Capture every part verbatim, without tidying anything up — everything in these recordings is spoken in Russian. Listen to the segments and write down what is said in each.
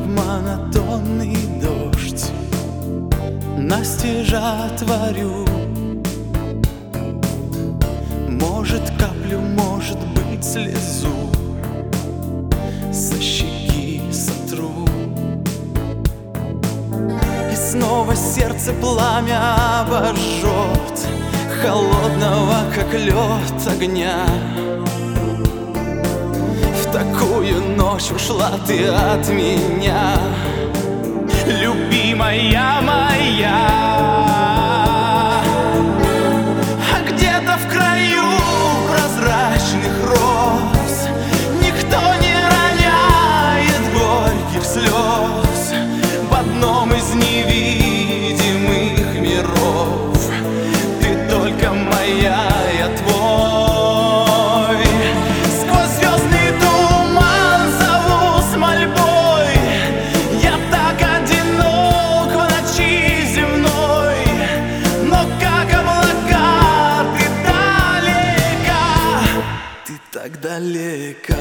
монотонный дождь настежь творю. Может, каплю, может быть, слезу со щеки сотру. И снова сердце пламя обожжет холодного, как лед, огня. В такую ночь ушла ты от меня, любимая моя. А где-то в краю прозрачных роз никто не роняет горьких слез. В одном из невидимых миров ты только моя, я твой. Сквозь звездный туман зову с мольбой, я так одинок в ночи земной. Но как облака ты далека, ты так далека.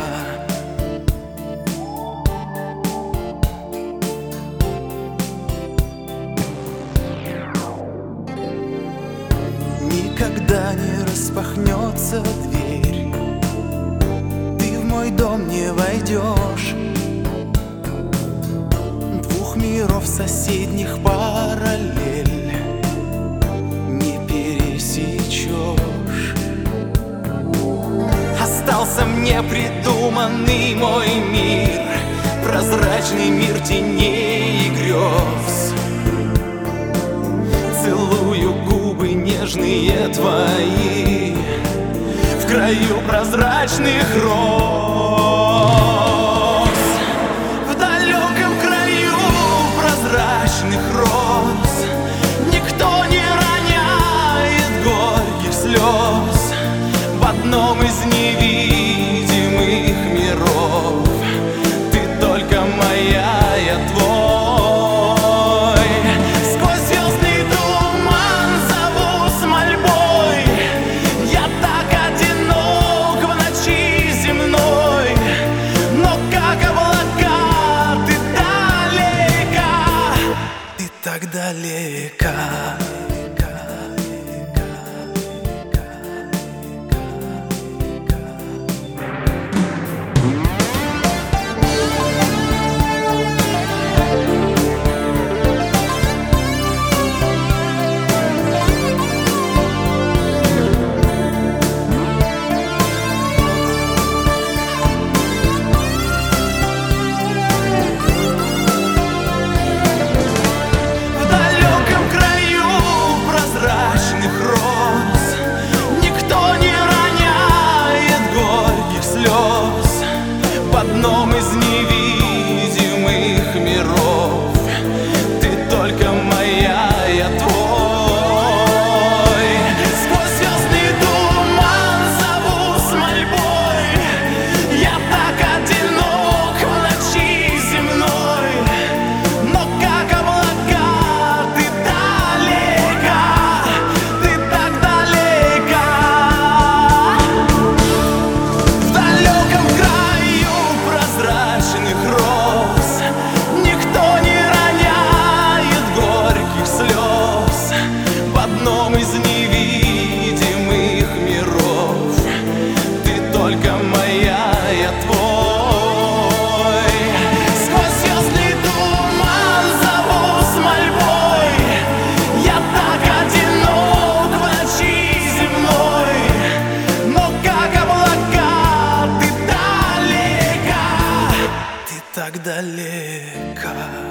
Никогда не распахнется дверь, ты в мой дом не войдешь. Двух миров соседних параллель не пересечешь. Остался мне придуманный мой мир, прозрачный мир теней и грез. Целую губы нежные твои в краю прозрачных роз. В далеком краю прозрачных роз никто не роняет горьких слез. В одном из невидимых миров ты только моя, я твой. Сквозь звездный туман зову с мольбой, я так одинок в ночи земной. Но как облака ты далека, ты так далека. В одном из невидимых миров ты только моя, я твой. Сквозь звездный туман зову с мольбой, я так одинок в ночи земной. Но как облака ты далека, ты так далека. В далеком краю прозрачных роз никто не роняет горьких слез. В одном из невидимых миров ты только моя, я твой. Сквозь звездный туман зову с мольбой, я так одинок в ночи земной. Но как облака ты далека, ты так далека.